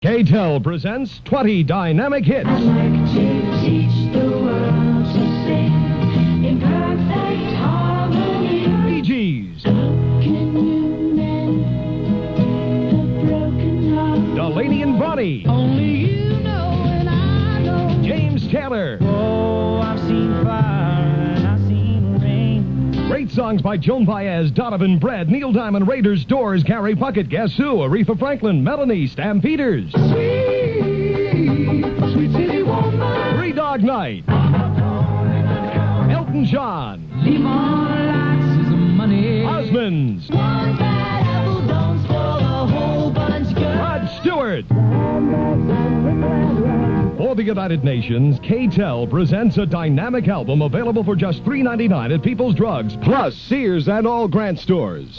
K-tel presents 20 dynamic hits. I'd like to teach the world to sing in perfect harmony. Bee Gees, Can you mend a broken heart? Delaney and Bonnie, Only you know and I know. James Taylor. Oh, I've seen fire and I've seen rain. Great songs by Joan Baez, Donovan, Brad, Neil Diamond, Raiders, Doors, Gary Puckett, Guess Who, Aretha Franklin, Melanie, Stampeders. Sweet, sweet city woman. Three Dog Night, Elton John, Leave all lights is money. Osmonds, One bad apple don't spoil a whole bunch, girl. Rod Stewart. For the United Nations, K-tel presents a dynamic album available for just $3.99 at People's Drugs, plus Sears and all Grant stores.